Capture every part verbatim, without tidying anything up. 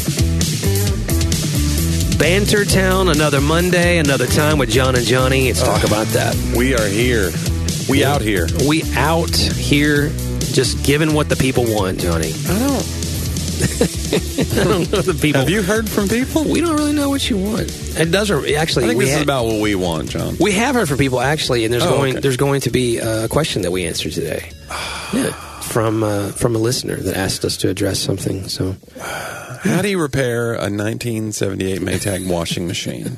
Bantertown, another Monday, another time with John and Johnny. Let's talk about that. We are here. We out here. We out here just giving what the people want, Johnny. I don't. I don't know the people. Have you heard from people? We don't really know what you want. It doesn't actually. I think we this ha- is about what we want, John. We have heard from people actually, and there's Oh, going okay. there's going to be a question that we answer today. Yeah, from uh, from a listener that asked us to address something. So, How do you repair a nineteen seventy-eight Maytag washing machine?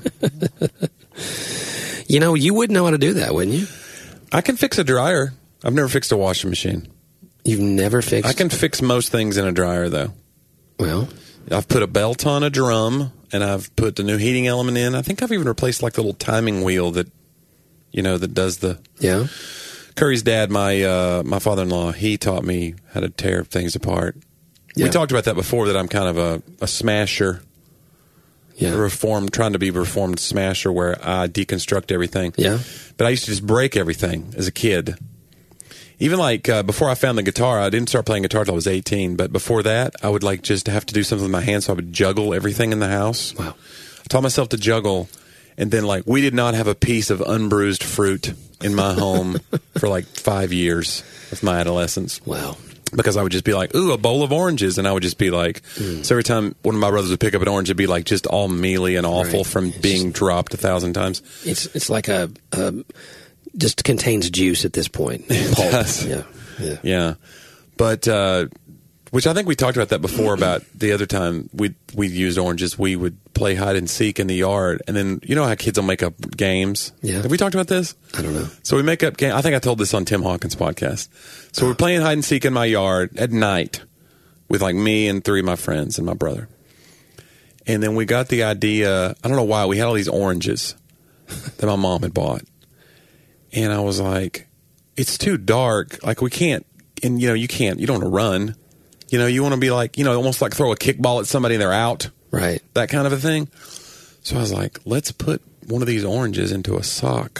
you know, you would know how to do that, wouldn't you? I can fix a dryer. I've never fixed a washing machine. You've never fixed. I can fix most things in a dryer, though. Well, I've put a belt on a drum, and I've put the new heating element in. I think I've even replaced like the little timing wheel that, you know, that does the. yeah. Curry's dad, my uh, my father-in-law, he taught me how to tear things apart. Yeah. We talked about that before, that I'm kind of a, a smasher, Yeah. a reformed, trying to be a reformed smasher where I deconstruct everything. Yeah. But I used to just break everything as a kid. Even like uh, before I found the guitar, I didn't start playing guitar until I was eighteen. But before that, I would like just have to do something with my hands, so I would juggle everything in the house. Wow. I taught myself to juggle, and then like we did not have a piece of unbruised fruit in my home for like five years of my adolescence. Wow. Because I would just be like, ooh, a bowl of oranges. And I would just be like, Mm. so every time one of my brothers would pick up an orange, it'd be like just all mealy and awful Right. from being dropped a thousand times. It's it's like a, a just contains juice at this point. Pulp. does. Yeah. Yeah. Yeah. But, uh, which I think we talked about that before about the other time we we used oranges. We would play hide and seek in the yard. And then, you know how kids will make up games? Yeah. Have we talked about this? I don't know. So we make up game. I think I told this on Tim Hawkins' podcast. So we're playing hide and seek in my yard at night with like me and three of my friends and my brother. And then we got the idea. I don't know why we had all these oranges that my mom had bought, and I was like, "It's too dark. Like we can't." And you know, you can't. You don't want to run. You know, you want to be like, you know, almost like throw a kickball at somebody and they're out. Right. That kind of a thing. So I was like, let's put one of these oranges into a sock.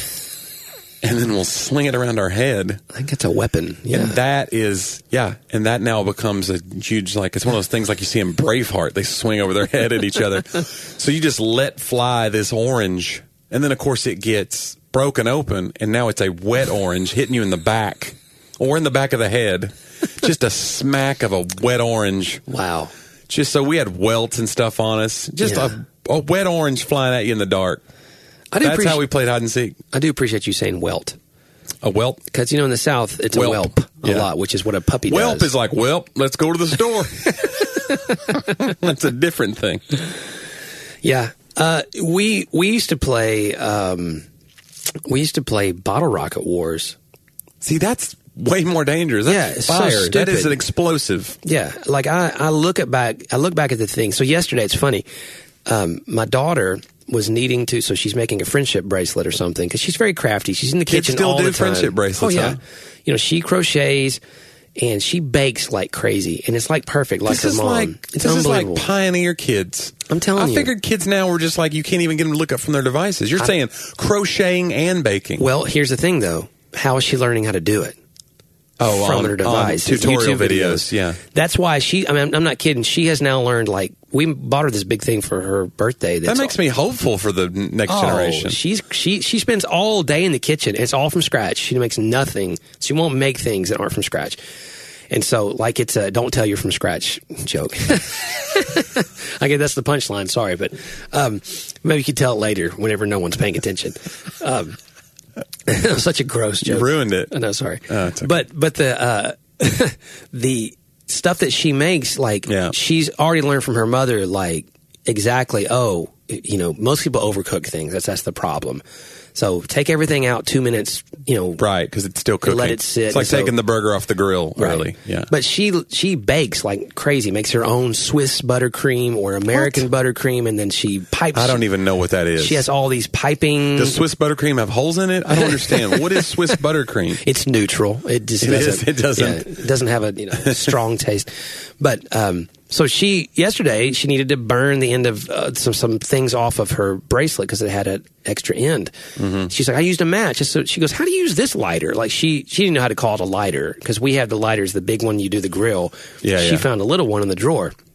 And then we'll sling it around our head. I think that's a weapon. Yeah. And that is, yeah. And that now becomes a huge, like, it's one of those things like you see in Braveheart. They swing over their head at each other. So you just let fly this orange. And then, of course, it gets broken open. And now it's a wet orange hitting you in the back or in the back of the head. Just a smack of a wet orange. Wow. Just so we had welts and stuff on us. Just Yeah. a, a wet orange flying at you in the dark. I do That's appreciate, how we played hide and seek. I do appreciate you saying welt. A whelp. Because, you know, in the South, it's Whelp. a whelp a Yeah. lot, which is what a puppy Whelp does. is like, well, let's go to the store. That's a different thing. Yeah. Uh, we we used to play um, we used to play Bottle Rocket Wars. See, that's way more dangerous. That's Yeah, it's so fire. That is stupid. an explosive. Yeah, like I, I look at back I look back at the thing. So yesterday, it's funny. Um, my daughter was needing to, so she's making a friendship bracelet or something because she's very crafty. She's in the Kids kitchen still all do the time. friendship bracelets, Oh yeah, huh? you know she crochets and she bakes like crazy, and it's like perfect, like This her is mom. like it's this is like unbelievable. pioneer kids. I'm telling I you. figured kids now were just like you can't even get them to look up from their devices. You're I- saying crocheting and baking. Well, here's the thing though. How is she learning how to do it? oh, From on, her device, on tutorial YouTube videos. Yeah. That's why she. I mean, I'm- I'm not kidding. She has now learned. Like we bought her this big thing for her birthday. That's That makes me hopeful for the n- next Oh, generation. she's she she spends all day in the kitchen. It's all from scratch. She makes nothing. She won't make things that aren't from scratch. And so, like, it's a don't tell you're from scratch joke. I guess that's the punchline. Sorry, but um, maybe you could tell it later whenever no one's paying attention. Um, it was such a gross You joke. ruined it. I know. Sorry. Oh, it's okay. But but the uh, the stuff that she makes, like, Yeah. she's already learned from her mother, like, exactly. Oh, you know, most people overcook things. That's that's the problem. So take everything out two minutes. You know, Right, because it's still cooking. let it sit. It's like So- taking the burger off the grill Right. early. Yeah. But she she bakes like crazy. Makes her own Swiss buttercream or American buttercream, and then she pipes. I don't even know what that is. She has all these piping. Does Swiss buttercream have holes in it? I don't understand. What is Swiss buttercream? It's neutral. It just It doesn't. is. It doesn't. yeah, it doesn't have a you know strong taste. But um, so she yesterday she needed to burn the end of uh, some some things off of her bracelet because it had an extra end. Mm-hmm. She's like, I used a match. So she goes, how do you use this lighter? Like she she didn't know how to call it a lighter because we have the lighters, the big one you do the grill. Yeah, She yeah. found a little one in the drawer.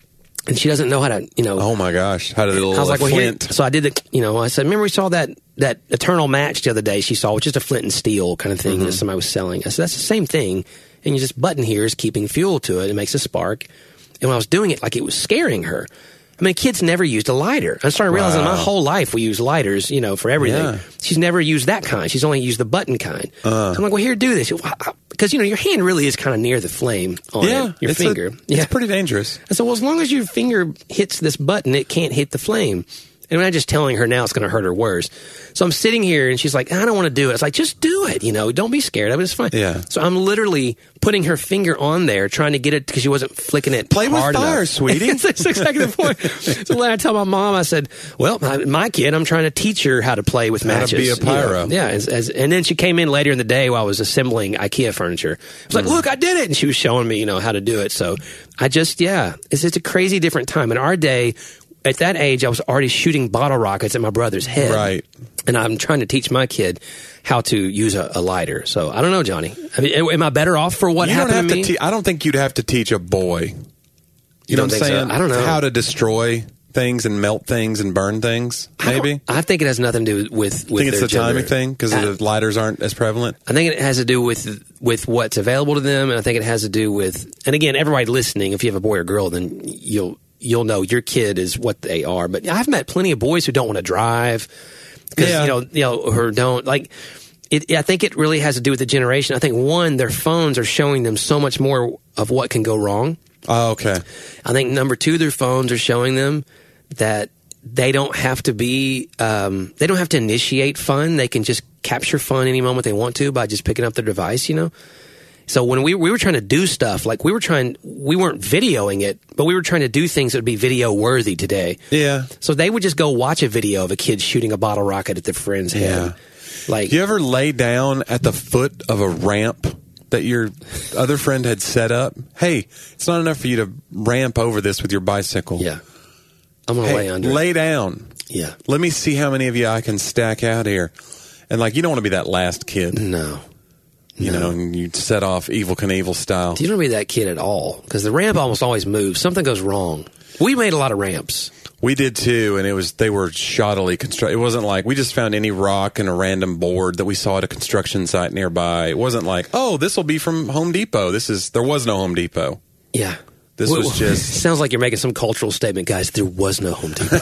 and she doesn't know how to, you know. Oh my gosh! How did it? I was like, well, here, flint? so I did the, you know, I said, remember we saw that that Eternal match the other day? She saw, which is a flint and steel kind of thing Mm-hmm. that somebody was selling. I said, that's the same thing, and you just button here is keeping fuel to it. It makes a spark. And when I was doing it, like it was scaring her. I mean, kids never used a lighter. I started realizing Wow. my whole life we use lighters, you know, for everything. Yeah. She's never used that kind. She's only used the button kind. Uh. So I'm like, well, here, do this. Because, you know, your hand really is kind of near the flame on Yeah, it, your it's a- finger. it's yeah. pretty dangerous. I said, well, as long as your finger hits this button, it can't hit the flame. And I'm just telling her now it's going to hurt her worse. So I'm sitting here, and she's like, I don't want to do it. It's like, just do it. You know, don't be scared of it. It's fine. Yeah. So I'm literally putting her finger on there, trying to get it, because she wasn't flicking it Play with hard fire, enough. sweetie. That's exactly the point. So when I tell my mom, I said, well, my, my kid, I'm trying to teach her how to play with How to matches. be a you know. pyro. Yeah. As, as, and then she came in later in the day while I was assembling IKEA furniture. I was like, Mm. look, I did it. And she was showing me, you know, how to do it. So I just, yeah, it's, it's a crazy different time. In our day, at that age, I was already shooting bottle rockets at my brother's head. Right. And I'm trying to teach my kid how to use a, a lighter. So I don't know, Johnny. I mean, am I better off for what You don't happened have to to. me? Te- I don't think you'd have to teach a boy. You, You know don't what I'm think so? saying? I don't know. How to destroy things and melt things and burn things. I don't- Maybe. I think it has nothing to do with. with I think it's their the timing gender. thing because I- the lighters aren't as prevalent. I think it has to do with with what's available to them, and I think it has to do with. And again, everybody listening, if you have a boy or girl, then you'll you'll know your kid is what they are. But I've met plenty of boys who don't want to drive because Yeah. you know you know or don't like. It, I think it really has to do with the generation. I think one, their phones are showing them so much more of what can go wrong. Oh, okay. I think number two, their phones are showing them that they don't have to be, um, they don't have to initiate fun. They can just capture fun any moment they want to by just picking up their device, you know? So when we we were trying to do stuff, like we were trying, we weren't videoing it, but we were trying to do things that would be video worthy today. Yeah. So they would just go watch a video of a kid shooting a bottle rocket at their friend's head. Like, Do you ever lay down at the foot of a ramp that your other friend had set up? Hey, it's not enough for you to ramp over this with your bicycle. yeah, I'm gonna lay Hey, under. lay down. Yeah, Let me see how many of you I can stack out here. And like, you don't want to be that last kid, no. you No. know, and you set off Evil Knievel style. You don't be that kid at all because the ramp almost always moves. Something goes wrong. We made a lot of ramps. We did too, and it was they were shoddily constructed. It wasn't like we just found any rock and a random board that we saw at a construction site nearby. It wasn't like, oh, this will be from Home Depot. This is there was no Home Depot. Yeah. This Well, was just sounds like you're making some cultural statement, guys. There was no Home Depot.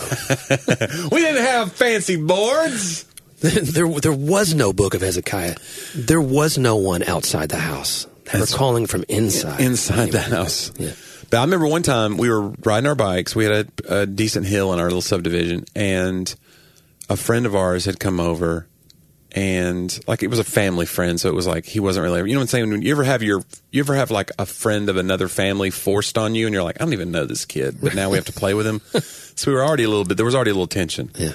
we didn't have fancy boards. there, there was no Book of Hezekiah. There was no one outside the house. They were calling from inside. Inside the house. Yeah. But I remember one time we were riding our bikes. We had a, a decent hill in our little subdivision, and a friend of ours had come over, and like it was a family friend, so it was like he wasn't really. You know what I'm saying? When you ever have your, you ever have like a friend of another family forced on you, and you're like, I don't even know this kid, but now we have to play with him. So we were already a little bit. There was already a little tension. Yeah.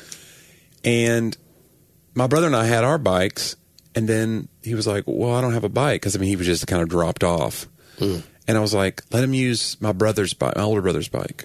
And my brother and I had our bikes, and then he was like, well, I don't have a bike, because I mean he was just kind of dropped off. Mm. And I was like, let him use my brother's bike, my older brother's bike.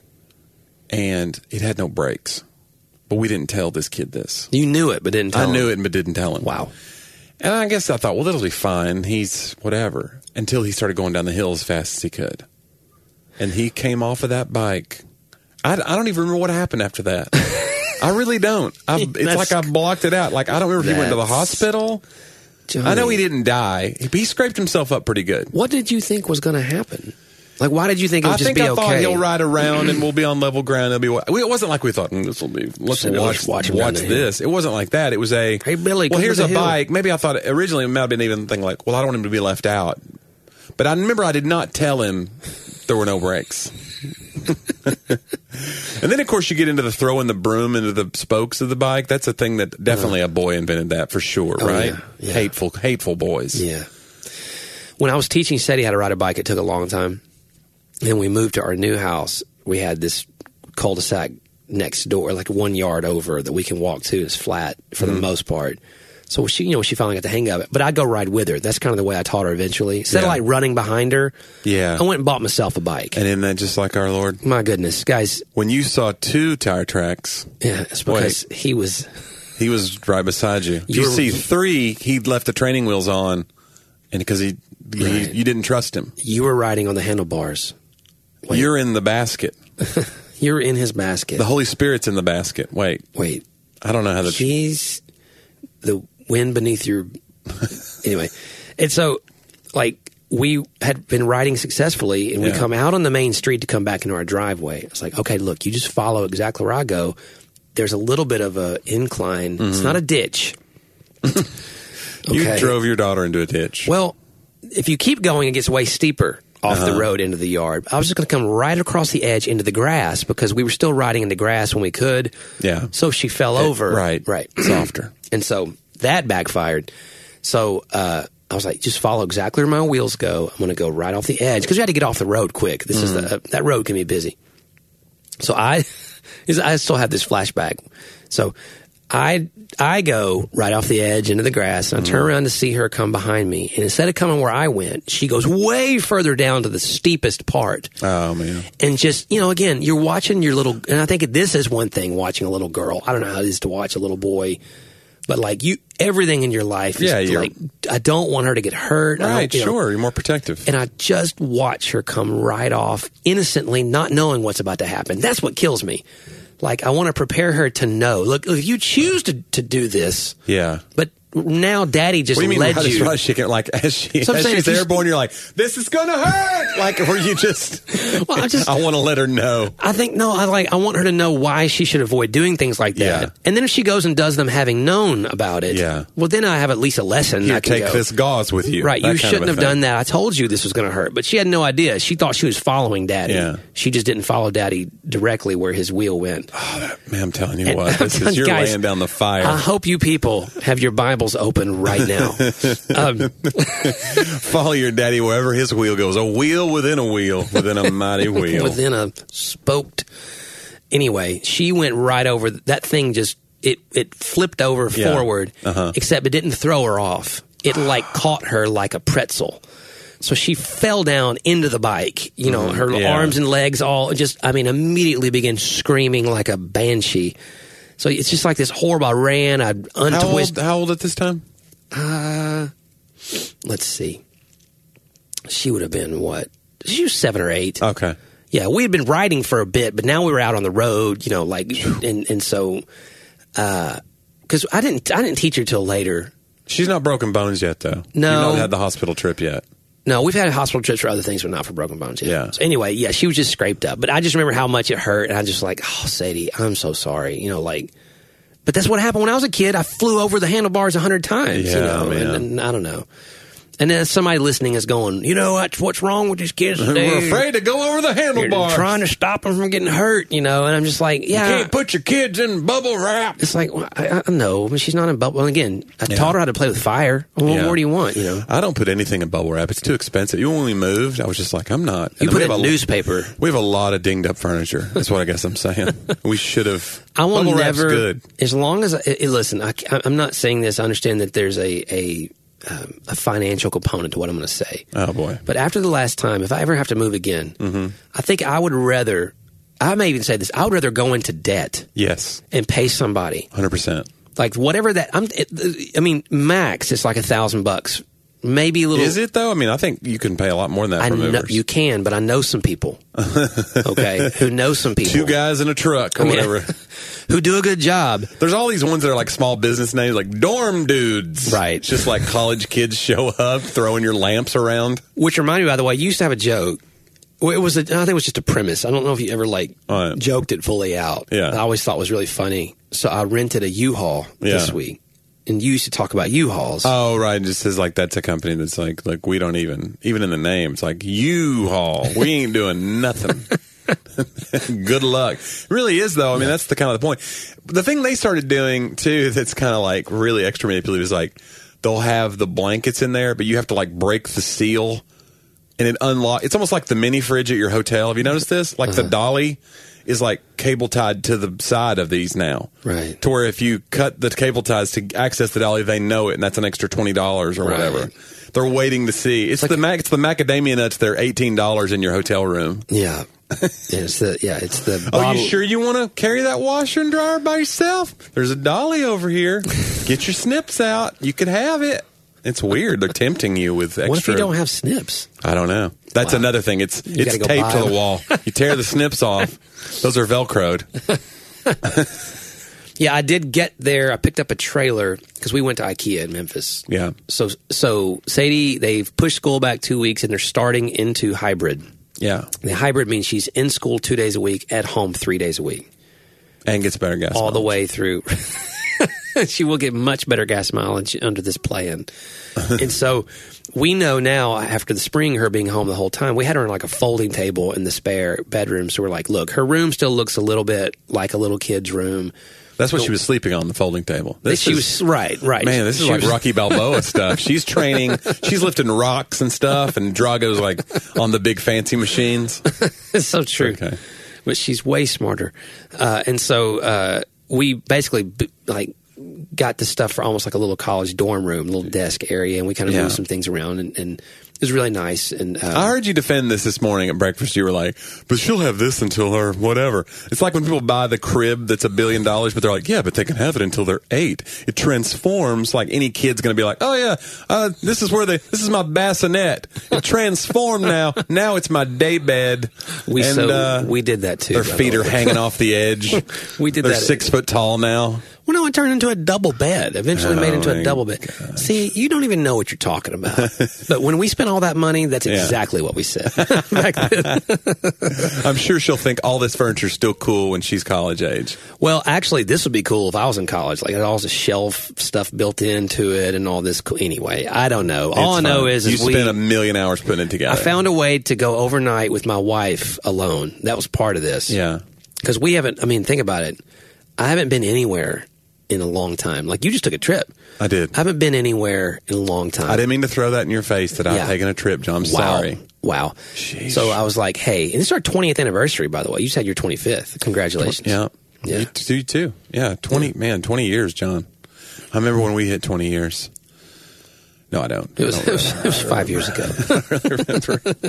And it had no brakes. But we didn't tell this kid this. You knew it, but didn't tell I knew him. it, but didn't tell him. Wow. And I guess I thought, well, that'll be fine. He's whatever. Until he started going down the hill as fast as he could. And he came off of that bike. I, I don't even remember what happened after that. I really don't. I, it's That's- like I blocked it out. Like, I don't remember if he went to the That's- hospital. Johnny, I know he didn't die. He scraped himself up pretty good. What did you think was going to happen? Like, why did you think it would I just think be I okay? thought he'll ride around and we'll be on level ground. It'll be. It wasn't like we thought mm, this will be. Let's So watch let's watch watch, him down the hill. this. It wasn't like that. It was a. Hey, Billy, well, come here's to a the hill. bike. Maybe I thought originally it might have been even thing like, well, I don't want him to be left out. But I remember I did not tell him there were no brakes. And then, of course, you get into the throwing the broom into the spokes of the bike. That's a thing that definitely a boy invented that for sure, Oh, right? yeah, yeah. Hateful, hateful boys. Yeah. When I was teaching Seti how to ride a bike, it took a long time. And we moved to our new house. We had this cul-de-sac next door, like one yard over, that we can walk to. It's flat for Mm-hmm. the most part. So she, you know, she finally got the hang of it. But I'd go ride with her. That's kind of the way I taught her eventually. Instead Yeah. of like running behind her, Yeah. I went and bought myself a bike. And isn't that just like our Lord? My goodness, guys. When you saw two tire tracks, Yeah, it's because he was. he was right beside you. If you You're- see three, he left the training wheels on, and because he, he Right. you didn't trust him. You were riding on the handlebars. Wait. You're in the basket. You're in his basket. The Holy Spirit's in the basket. Wait. Wait. I don't know how the... She's the wind beneath your... Anyway. And so, like, we had been riding successfully, and we Yeah. come out on the main street to come back into our driveway. It's like, okay, look, you just follow exactly where I go. There's a little bit of a incline. Mm-hmm. It's not a ditch. Okay. You drove your daughter into a ditch. Well, if you keep going, it gets way steeper off uh-huh. the road into the yard. I was just going to come right across the edge into the grass because we were still riding in the grass when we could. Yeah. So she fell over. It, right. Right. Softer. And so that backfired. So uh, I was like, just follow exactly where my wheels go. I'm going to go right off the edge because we had to get off the road quick. This mm-hmm. is the, uh, that road can be busy. So I, I still have this flashback. So I I go right off the edge into the grass, and I turn around to see her come behind me. And instead of coming where I went, she goes way further down to the steepest part. Oh, man. And just, you know, again, you're watching your little, and I think this is one thing, watching a little girl. I don't know how it is to watch a little boy, but like you, everything in your life is yeah, like, I don't want her to get hurt. Right, you know, sure. You're more protective. And I just watch her come right off innocently, not knowing what's about to happen. That's what kills me. Like, I want to prepare her to know. Look, if you choose to, to do this, yeah. But now Daddy just what do you mean, led right, you. Right, she can, like as, she, so as saying, she's airborne, you're like, this is gonna hurt. Like, where you just, well, I just, I want to let her know. I think no, I like, I want her to know why she should avoid doing things like that. Yeah. And then if she goes and does them, having known about it, yeah. Well, then I have at least a lesson. Here, I can take go, this gauze with you. Right, you shouldn't have done that. I told you this was going to hurt, but she had no idea. She thought she was following Daddy. Yeah. She just didn't follow Daddy directly where his wheel went. Oh, that, man, I'm telling you and, what, this is, you're guys, laying down the fire. I hope you people have your Bibles open right now. um, Follow your daddy wherever his wheel goes. A wheel within a wheel, within a mighty wheel. Within a spoked. Anyway, she went right over. That thing just, it, it flipped over yeah. forward, uh-huh. except it didn't throw her off. It like caught her like a pretzel. So she fell down into the bike. You know, her yeah. arms and legs all just, I mean, immediately began screaming like a banshee. So it's just like this horrible, I ran, I untwisted. How old, how old at this time? Uh, let's see. She would have been what? She was seven or eight. Okay. Yeah, we had been riding for a bit, but now we were out on the road, you know, like, and and so, uh, because I didn't, I didn't teach her till later. She's not broken bones yet, though. No, you've not had the hospital trip yet. No, we've had hospital trips for other things, but not for broken bones yet. Yeah. So anyway, yeah, she was just scraped up, but I just remember how much it hurt, and I just like, oh, Sadie, I'm so sorry, you know, like. But that's what happened when I was a kid. I flew over the handlebars a hundred times, yeah, you know, man. and, and I don't know. And then somebody listening is going, you know what? What's wrong with these kids today? We're afraid to go over the handlebars. You're trying to stop them from getting hurt, you know. And I'm just like, yeah. You can't put your kids in bubble wrap. It's like, well, I, I know, but she's not in bubble. Well, again, I yeah. taught her how to play with fire. Well, yeah. What more do you want, you know? I don't put anything in bubble wrap. It's too expensive. Even when we moved, I was just like, I'm not. You and put it in in newspaper. We have a lot of dinged up furniture. That's what I guess I'm saying. We should have. I will bubble never. Wrap's good. As long as I, I, listen, I, I'm not saying this. I understand that there's a a. Um, a financial component to what I'm going to say. Oh, boy. But after the last time, if I ever have to move again, mm-hmm. I think I would rather, I may even say this, I would rather go into debt. Yes. And pay somebody. one hundred percent. Like whatever that, I'm, it, I mean, max, it's like a thousand bucks. Maybe a little. Is it, though? I mean, I think you can pay a lot more than that I for know, movers. you can, but I know some people, okay, who know some people. Two guys in a truck or I mean, whatever. Who do a good job. There's all these ones that are like small business names, like Dorm Dudes. Right. It's just like college kids show up, throwing your lamps around. Which reminded me, by the way, you used to have a joke. Well, it was a, I think it was just a premise. I don't know if you ever like right. joked it fully out. Yeah. I always thought it was really funny. So I rented a U-Haul yeah. this week. And you used to talk about U-Hauls. Oh, right. It just says like that's a company that's like, like we don't even, even in the name, it's like U-Haul. We ain't doing nothing. Good luck. It really is, though. I mean, yeah. that's the kind of the point. The thing they started doing, too, that's kind of like really extra manipulative is like they'll have the blankets in there, but you have to like break the seal and it unlock. It's almost like the mini fridge at your hotel. Have you noticed this? Like uh-huh. the dolly is like cable tied to the side of these now. Right. To where if you cut the cable ties to access the dolly, they know it, and that's an extra twenty dollars or right. whatever. They're waiting to see. It's, it's like, the mac, it's the macadamia nuts. They're eighteen dollars in your hotel room. Yeah. It's the yeah. It's the. Oh, bottle. you sure you want to carry that washer and dryer by yourself? There's a dolly over here. Get your snips out. You could have it. It's weird. They're tempting you with extra. What if you don't have snips? I don't know. That's Wow. another thing. It's You it's gotta go taped buy to the them. wall. You tear the snips off. Those are Velcroed. Yeah, I did get there. I picked up a trailer because we went to IKEA in Memphis. Yeah. So, so Sadie, they've pushed school back two weeks and they're starting into hybrid. Yeah. The hybrid means she's in school two days a week, at home three days a week, And gets better gas all the mileage. way through. She will get much better gas mileage under this plan. And so we know now, after the spring, her being home the whole time, we had her on like a folding table in the spare bedroom. So we're like, look, her room still looks a little bit like a little kid's room. That's what she was sleeping on, the folding table. This she is, was right, right. Man, this is She like was- Rocky Balboa stuff. She's training. She's lifting rocks and stuff, and Drago's like on the big fancy machines. It's so true. Okay. But she's way smarter. Uh, and so uh, we basically b- like got the stuff for almost like a little college dorm room, little desk area, and we kind of Yeah. moved some things around, and, and it was really nice. And uh, I heard you defend this this morning at breakfast. You were like, but she'll have this until her whatever. It's like when people buy the crib that's a billion dollars, but they're like, yeah, but they can have it until they're eight. It transforms. Like any kid's going to be like, oh yeah, uh, this is where they, this is my bassinet. It transformed now. Now it's my day bed. we and, so uh, we did that too. their by the feet are way. hanging off the edge. We did They're that. six foot tall now. Well, no, it turned into a double bed. Eventually Oh, made into my a double bed. See, you don't even know what you're talking about. But when we spent all that money, that's Yeah. exactly what we said back then. I'm sure she'll think all this furniture's still cool when she's college age. Well, actually, this would be cool if I was in college. Like, all this shelf stuff built into it and all this. Co- anyway, I don't know. All It's I know fun. is, you is we, spent a million hours putting it together. I found a way to go overnight with my wife alone. That was part of this. Yeah. Because we haven't, I mean, think about it. I haven't been anywhere in a long time. Like, you just took a trip. I did. I haven't been anywhere in a long time. I didn't mean to throw that in your face that I've Yeah. taken a trip, John. I'm Wow. sorry. Wow. Sheesh. So I was like, hey, and this is our twentieth anniversary, by the way. You just had your twenty-fifth. Congratulations. Yeah. Yeah. You do too. Yeah. twenty, man, twenty years, John. I remember when we hit twenty years. No, I don't. It was, I it don't was, it was five years ago.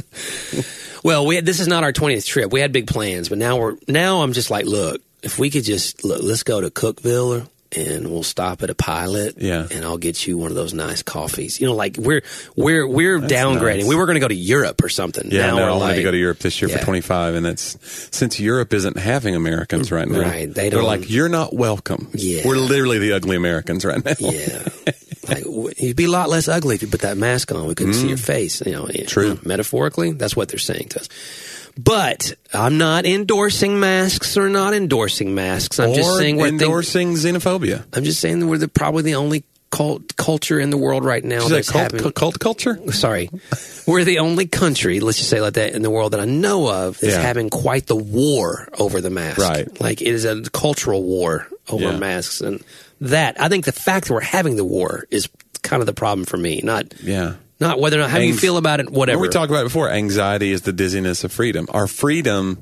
Well, we had, this is not our twentieth trip. We had big plans, but now we're now I'm just like, look, if we could just look, let's go to Cookville and we'll stop at a Pilot. Yeah. And I'll get you one of those nice coffees. You know, like we're we're we're That's downgrading. nice. We were going to go to Europe or something. Yeah, now no, we're I wanted like, to go to Europe this year yeah. for twenty-five, and that's since Europe isn't having Americans right now. Right, they They're don't- like, you're not welcome. Yeah. We're literally the ugly Americans right now. Yeah. Like, w- you'd be a lot less ugly if you put that mask on. We couldn't see your face. You know, Mm. True. you know, metaphorically, that's what they're saying to us. But I'm not endorsing masks or not endorsing masks. I'm or just saying we're think- endorsing xenophobia. I'm just saying that we're the, probably the only cult culture in the world right now Is that's that cult, having. cu- cult culture? Sorry, we're the only country, let's just say like that, in the world that I know of that's Yeah. having quite the war over the mask. Right. Like it is a cultural war over Yeah. masks, and that I think the fact that we're having the war is kind of the problem for me. Not Yeah. not whether or not how do you Anx- feel about it. Whatever. We talked about it before. Anxiety is the dizziness of freedom. Our freedom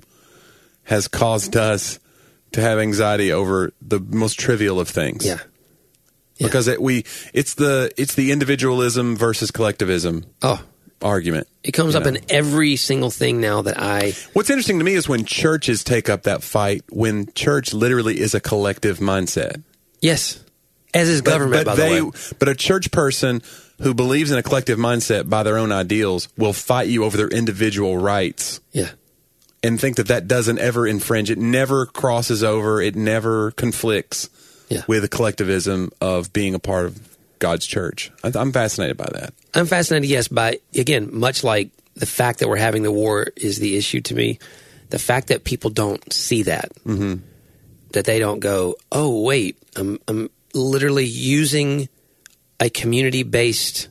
has caused us to have anxiety over the most trivial of things. Yeah. Yeah. Because it, we, it's the it's the individualism versus collectivism Oh, argument. it comes You up know? in every single thing now that I. What's interesting to me is when churches take up that fight. When church literally is a collective mindset. Yes. As is government, but, by they, the way. But a church person who believes in a collective mindset by their own ideals will fight you over their individual rights. Yeah. And think that that doesn't ever infringe. It never crosses over. It never conflicts Yeah. with the collectivism of being a part of God's church. I, I'm fascinated by that. I'm fascinated, yes, by, again, much like the fact that we're having the war is the issue to me, the fact that people don't see that, mm-hmm. that they don't go, oh, wait, I'm, I'm literally using a community-based,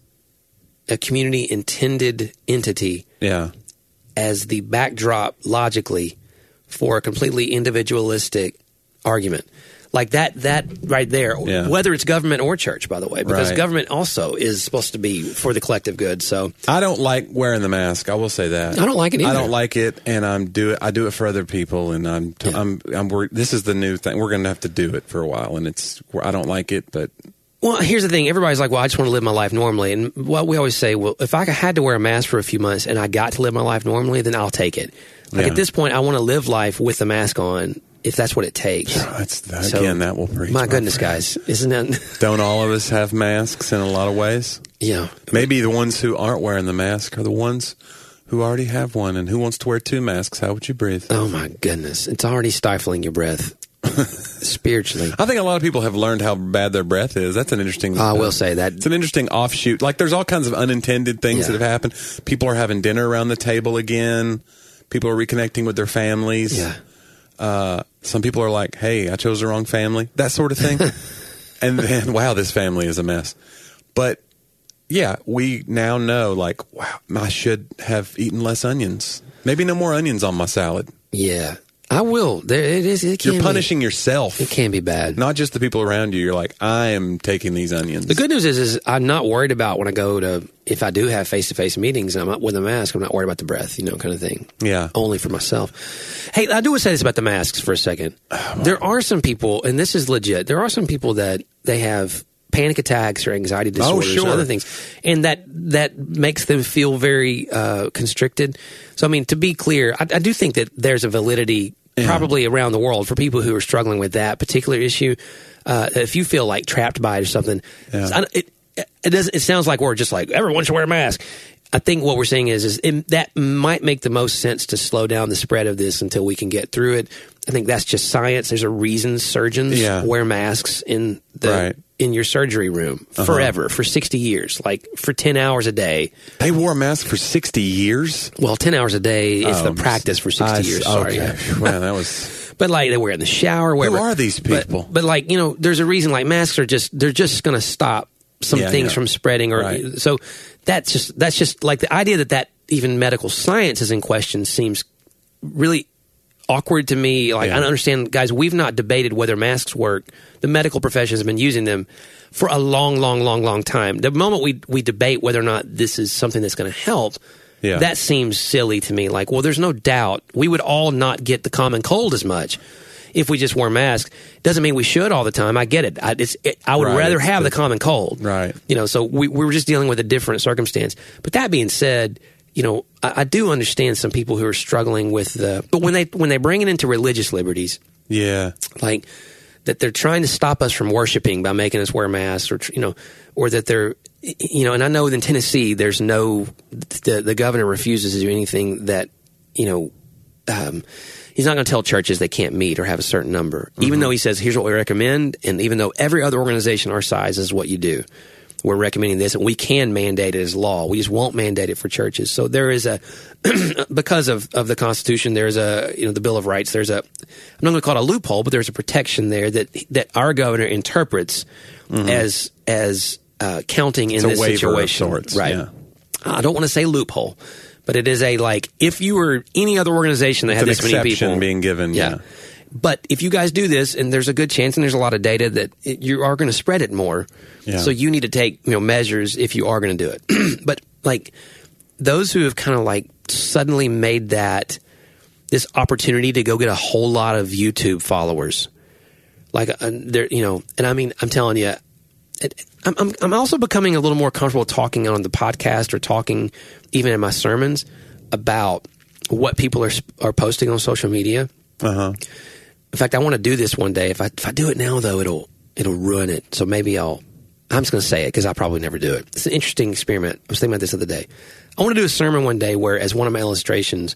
a community-intended entity Yeah. as the backdrop, logically, for a completely individualistic argument. Like that, that right there, Yeah. whether it's government or church, by the way, because Right. government also is supposed to be for the collective good. So I don't like wearing the mask. I will say that. I don't like it either. I don't like it, and I'm do it. I do it for other people, and I'm t- Yeah. I'm I'm worried. This is the new thing. We're going to have to do it for a while, and it's. I don't like it, but Well, here's the thing. Everybody's like, well, I just want to live my life normally. And what we always say, well, if I had to wear a mask for a few months and I got to live my life normally, then I'll take it. Like Yeah. at this point, I want to live life with the mask on if that's what it takes. it's that, So, again that will preach. My goodness, friend. guys. Isn't that? Don't all of us have masks in a lot of ways? Yeah. Maybe the ones who aren't wearing the mask are the ones who already have one, and who wants to wear two masks? How would you breathe? Oh my goodness, it's already stifling your breath spiritually. I think a lot of people have learned how bad their breath is. That's an interesting. I will say that it's an interesting offshoot. Like there's all kinds of unintended things Yeah. that have happened. People are having dinner around the table again. People are reconnecting with their families. Yeah. Uh, some people are like, "Hey, I chose the wrong family," that sort of thing. And then, wow, this family is a mess. But yeah, we now know, like, wow, I should have eaten less onions. Maybe no more onions on my salad. Yeah, I will. There it is. It can You're punishing be, yourself. It can be bad. Not just the people around you. You're like, I am taking these onions. The good news is, is I'm not worried about when I go to, if I do have face-to-face meetings and I'm with a mask, I'm not worried about the breath, you know, kind of thing. Yeah. Only for myself. Hey, I do want to say this about the masks for a second. Oh, there are some people, and this is legit, there are some people that they have panic attacks or anxiety disorders sure. and other things, and that that makes them feel very uh, constricted. So, I mean, to be clear, I, I do think that there's a validity Yeah. probably around the world for people who are struggling with that particular issue. Uh, if you feel like trapped by it or something, Yeah. I- it it, does, it sounds like we're just like everyone should wear a mask. I think what we're saying is, is it, that might make the most sense to slow down the spread of this until we can get through it. I think that's just science. There's a reason surgeons Yeah. wear masks in the Right. in your surgery room forever, for sixty years, like for ten hours a day. They wore a mask for sixty years? Well, ten hours a day is Oh, the practice for sixty I- years. Sorry. Okay. Wow, that was... But like they wear it in the shower. Wherever. Who are these people? But, but like you know, there's a reason. Like masks are just they're just going to stop some Yeah, things yeah. from spreading. Or Right. so that's just that's just like the idea that that even medical science is in question seems really awkward to me. Like Yeah. I don't understand, guys. We've not debated whether masks work. The medical profession has been using them for a long, long, long, long time. The moment we we debate whether or not this is something that's going to help. Yeah. That seems silly to me. Like, well, there's no doubt we would all not get the common cold as much if we just wore masks. Doesn't mean we should all the time. I get it. I, it's, it, I would Right. rather It's have the- the common cold. Right. You know, so we, we were just dealing with a different circumstance. But that being said, you know, I, I do understand some people who are struggling with the. But when they when they bring it into religious liberties, Yeah. like that they're trying to stop us from worshiping by making us wear masks, or you know, or that they're, you know, and I know in Tennessee there's no, the the governor refuses to do anything that, you know, um, he's not going to tell churches they can't meet or have a certain number, Mm-hmm. even though he says here's what we recommend, and even though every other organization our size is what you do. We're recommending this, and we can mandate it as law. We just won't mandate it for churches. So there is a, because of, of the Constitution, there's a, you know, the Bill of Rights, there's a, I'm not going to call it a loophole, but there's a protection there that that our governor interprets as as uh, counting in It's a this waiver of situation. sorts, Right. yeah. I don't want to say loophole, but it is a, like, if you were any other organization that It's had an this many exception people. being given, yeah. But if you guys do this, and there's a good chance, and there's a lot of data that it, you are going to spread it more, Yeah. so you need to take, you know, measures if you are going to do it. But like those who have kind of like suddenly made that this opportunity to go get a whole lot of YouTube followers, like uh, they're, you know, and I mean, I'm telling you, it, I'm, I'm I'm also becoming a little more comfortable talking on the podcast or talking even in my sermons about what people are are posting on social media. Uh huh. In fact, I want to do this one day. If I if I do it now, though, it'll it'll ruin it. So maybe I'll. I'm just going to say it because I'll probably never do it. It's an interesting experiment. I was thinking about this the other day. I want to do a sermon one day where, as one of my illustrations,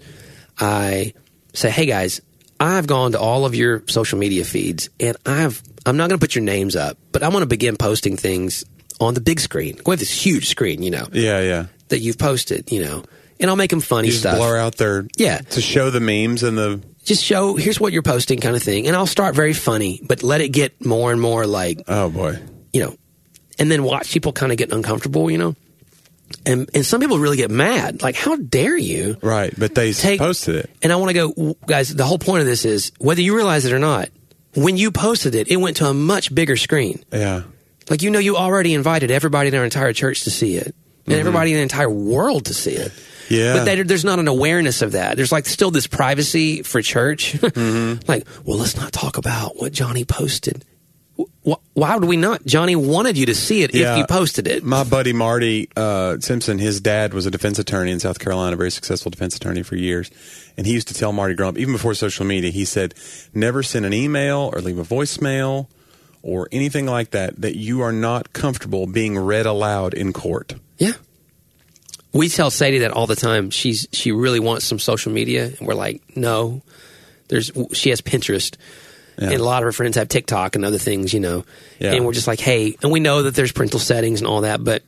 I say, "Hey guys, I've gone to all of your social media feeds, and I've I'm not going to put your names up, but I want to begin posting things on the big screen. We have this huge screen, you know, Yeah, yeah. that you've posted, you know, and I'll make them funny You just stuff. blur out their Yeah. to show the memes and the Just show, here's what you're posting kind of thing. And I'll start very funny, but let it get more and more like, oh boy, you know, and then watch people kind of get uncomfortable, you know. And and some people really get mad. Like, how dare you? right? But they Take- posted it. And I want to go, guys, the whole point of this is, whether you realize it or not, when you posted it, it went to a much bigger screen. Yeah, Like, you know, you already invited everybody in our entire church to see it, and everybody in the entire world to see it. yeah. But they, there's not an awareness of that. There's like still this privacy for church. Mm-hmm. Like, well, let's not talk about what Johnny posted. Wh- Why would we not? Johnny wanted you to see it Yeah. if you posted it. My buddy Marty uh, Simpson, his dad was a defense attorney in South Carolina, a very successful defense attorney for years. And he used to tell Marty growing up, even before social media, he said, never send an email or leave a voicemail or anything like that that you are not comfortable being read aloud in court. Yeah. we tell Sadie that all the time. She's she really wants some social media, and we're like, no. There's she has Pinterest, yeah. and a lot of her friends have TikTok and other things, you know. Yeah. And we're just like, hey, and we know that there's parental settings and all that, but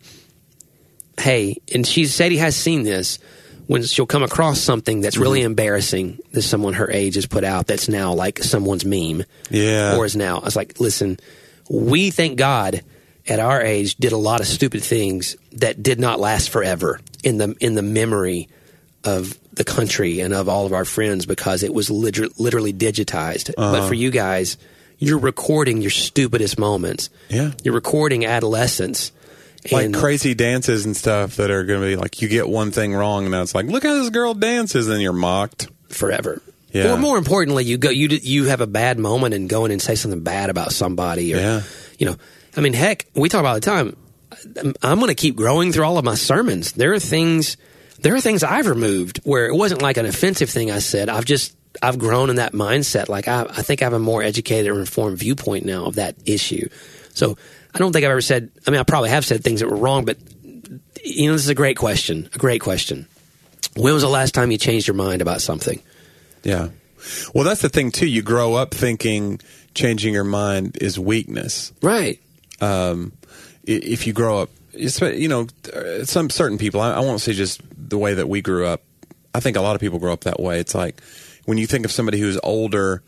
hey, and she's Sadie has seen this when she'll come across something that's really mm-hmm. embarrassing that someone her age has put out that's now like someone's meme, yeah, or is now. I was like, listen, we thank God at our age did a lot of stupid things that did not last forever in the in the memory of the country and of all of our friends because it was liter- literally digitized. Uh-huh. But for you guys, you're recording your stupidest moments. Yeah, you're recording adolescence. Like and, crazy dances and stuff that are going to be like, you get one thing wrong and now it's like, look how this girl dances, and you're mocked forever. Yeah. Or more importantly, you go, you you have a bad moment and go in and say something bad about somebody, or yeah. you know, I mean, heck, we talk about it all the time. I'm going to keep growing through all of my sermons. There are things, there are things I've removed where it wasn't like an offensive thing I said. I've just I've grown in that mindset. Like I, I think I have a more educated or informed viewpoint now of that issue. So. I don't think I've ever said, I mean, I probably have said things that were wrong, but, you know, this is a great question, a great question. When was the last time you changed your mind about something? Yeah. Well, that's the thing, too. You grow up thinking changing your mind is weakness. Right. Um, if you grow up, you know, some certain people, I won't say just the way that we grew up. I think a lot of people grow up that way. It's like when you think of somebody who's older,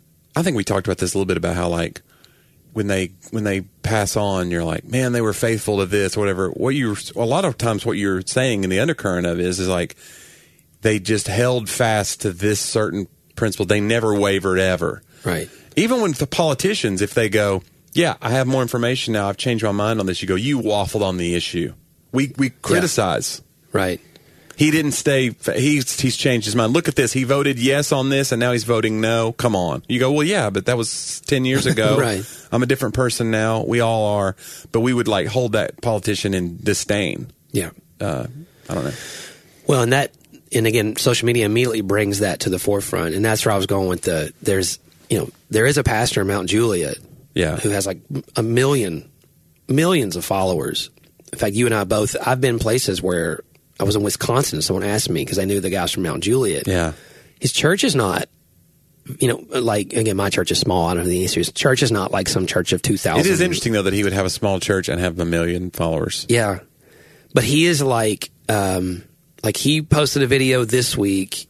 I think we talked about this a little bit about how, like, when they when they pass on, you're like, man, they were faithful to this or whatever. What you a lot of times what you're saying in the undercurrent of is is like they just held fast to this certain principle. They never wavered ever. Right. Even when the politicians, if they go, yeah, I have more information now, I've changed my mind on this, you go, you waffled on the issue. We we criticize. Yeah. Right. He didn't stay. He's he's changed his mind. Look at this. He voted yes on this, and now he's voting no. Come on. You go, well, yeah, but that was ten years ago. Right. I'm a different person now. We all are. But we would like hold that politician in disdain. Yeah. Uh, I don't know. Well, and that, and again, social media immediately brings that to the forefront, and that's where I was going with the. There's, you know, there is a pastor in Mount Juliet. Yeah. Who has like a million, millions of followers. In fact, you and I both. I've been places where. I was in Wisconsin. Someone asked me because I knew the guys from Mount Juliet. Yeah. His church is not, you know, like, again, my church is small. I don't know the answer. His church is not like some church of two thousand. It is interesting, though, that he would have a small church and have a million followers. Yeah. But he is like, um, like he posted a video this week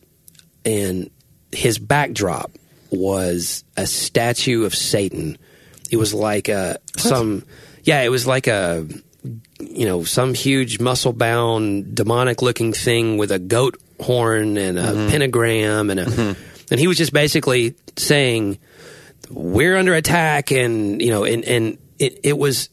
and his backdrop was a statue of Satan. It was like a, some, yeah, it was like a, you know, some huge muscle-bound, demonic-looking thing with a goat horn and a mm-hmm. pentagram, and a, mm-hmm. and he was just basically saying, "We're under attack," and you know, and and it, it was,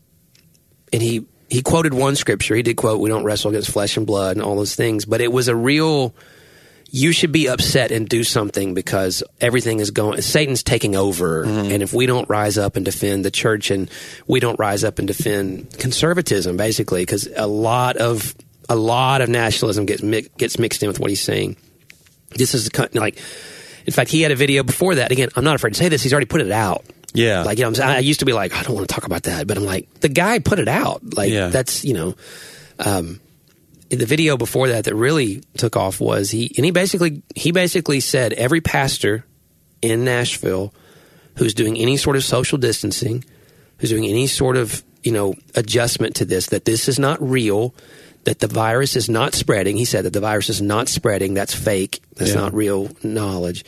and he he quoted one scripture. He did quote, "We don't wrestle against flesh and blood," and all those things. But it was a real. You should be upset and do something because everything is going. Satan's taking over, mm-hmm. and if we don't rise up and defend the church, and we don't rise up and defend conservatism, basically, because a lot of a lot of nationalism gets mi- gets mixed in with what he's saying. This is like, in fact, he had a video before that. Again, I'm not afraid to say this. He's already put it out. Yeah, like you know, I used to be like, I don't want to talk about that, but I'm like, the guy put it out. Like yeah. that's you know. Um, The video before that that really took off was he, and he basically he basically said every pastor in Nashville who's doing any sort of social distancing, who's doing any sort of you know adjustment to this, that this is not real, that the virus is not spreading. He said that the virus is not spreading. That's fake. That's yeah. not real knowledge,